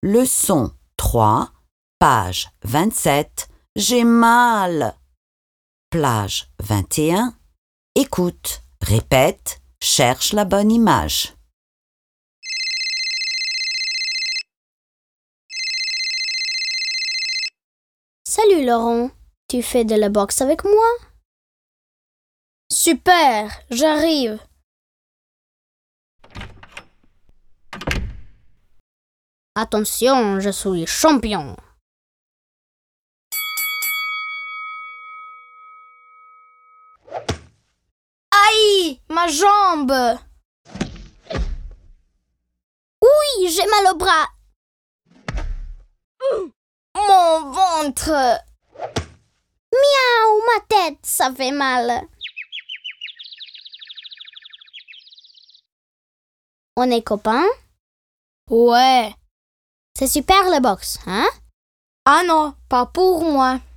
Leçon 3, page 27. J'ai mal. Plage 21. Écoute, répète, cherche la bonne image. Salut Laurent, tu fais de la boxe avec moi? Super, j'arrive. Attention, je suis champion. Aïe, ma jambe! Oui, j'ai mal au bras. Mon ventre! Miaou, ma tête, ça fait mal. On est copains? Ouais. C'est super la boxe, hein? Ah non, pas pour moi.